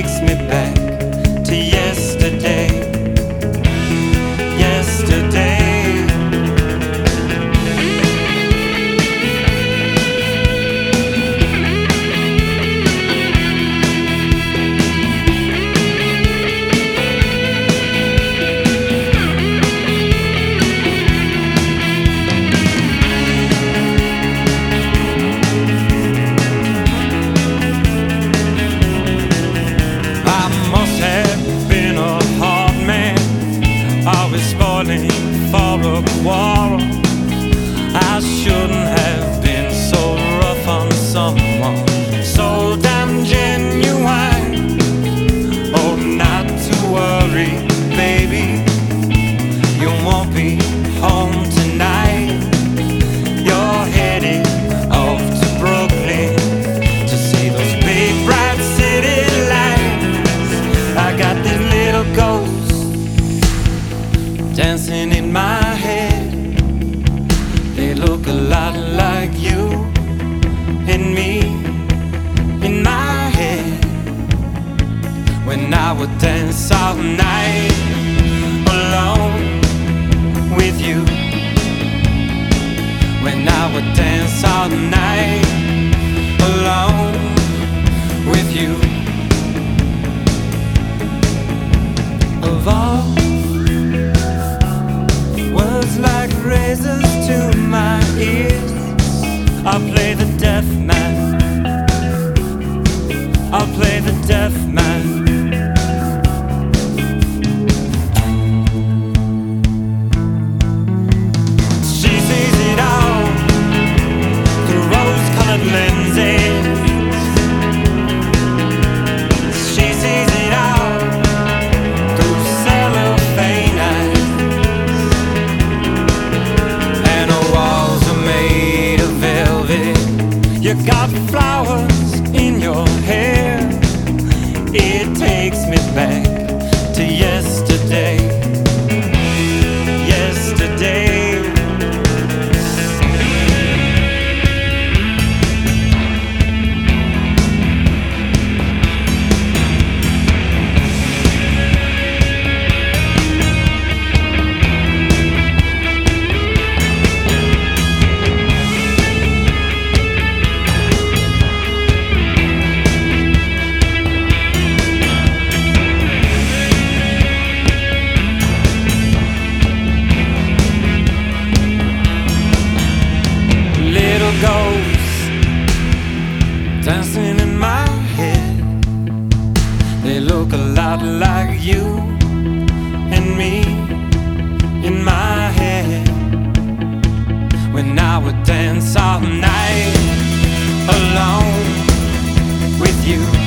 takes me back to yesterday. Yesterday. Spoiling for a quarrel. I shouldn't have been so rough on someone so damn genuine. Oh, not to worry, baby, you won't be home tonight. You're headed off to Brooklyn to see those big bright city lights. I got this little ghost dancing in my head. They look a lot like you and me in my head. When I would dance all night alone with you. When I would dance all night alone with you. Of all like razors to my ears, I'll play the deaf man. I'll play the deaf man. She sees it all through rose-colored lenses. She sees it all through cellophane eyes. You got flowers in your hair. It takes me back to yesterday. Yesterday. Ghosts dancing in my head. They look a lot like you and me in my head. When I would dance all night alone with you.